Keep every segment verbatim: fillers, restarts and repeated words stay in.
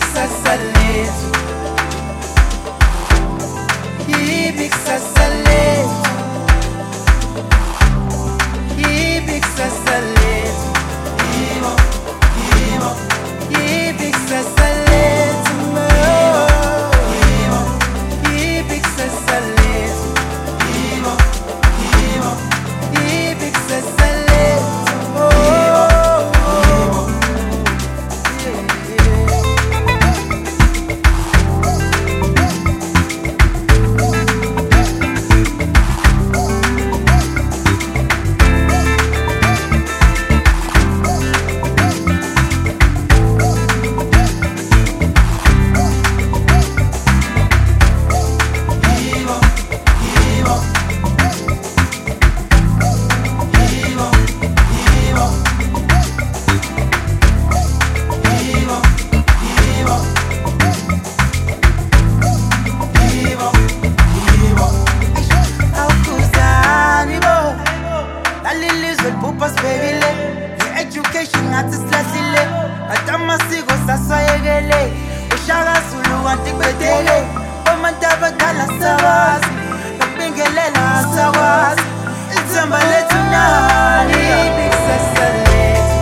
kusasa letu, hivi kusasa letu, hivi kusasa letu, hivo, hivo, hivi kusasa letu, hivo, hivi kusasa letu, hivo, hivo, hivi kusasa letu. Education at Slasile, Atamasiko Sasayele, Ushara Sulu Antibetele, Omantaba Kalasawas, Pingelela Sawas, it's a Maletuna, Big Sasale.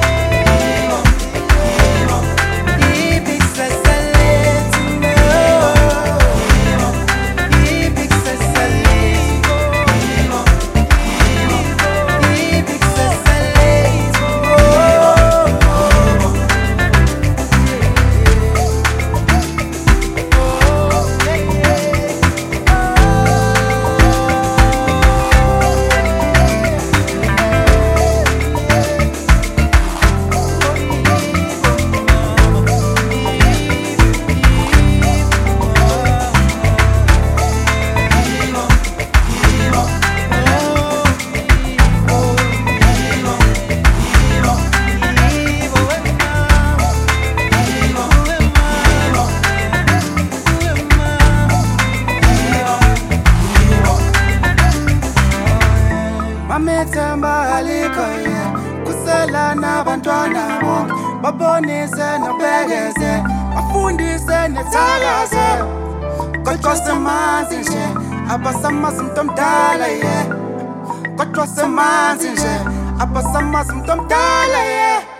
Mamethemba alikoye kusela nabantwana bonke babonise nobekeze bafundise nethakaze kodwa semanzi nje abasamazi umuntu omdala ye kodwa semanzi nje abasamazi umuntu omdala ye.